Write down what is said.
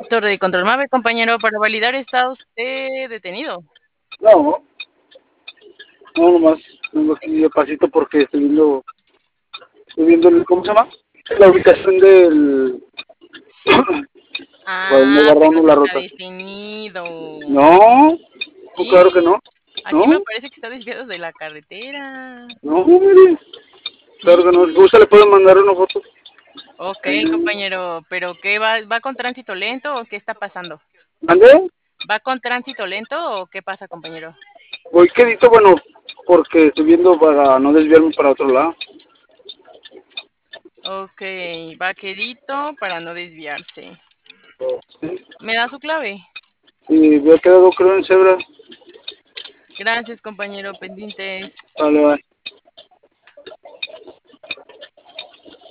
Torre de control MAVE, compañero, para validar está usted detenido. No, no, nomás vengo aquí de pasito porque estoy viendo ¿cómo se llama? La ubicación del, para no Ah, agarrar pero uno sí la está ruta. detenido. No, no, claro que Sí, no, aquí me no, parece que está desviado de la carretera. no, mire, claro que no, si Sí. gusta le pueden mandar una foto. Ok, Sí. compañero, pero ¿qué va con tránsito lento o qué está pasando? ¿Mande? ¿Va con tránsito lento o qué pasa, compañero? Voy quedito, bueno, porque estoy viendo para no desviarme para otro lado. Ok, va quedito para no desviarse. Sí, ¿Me da su clave? y había quedado creo en cebra. Gracias, compañero, pendientes. Vale, vale.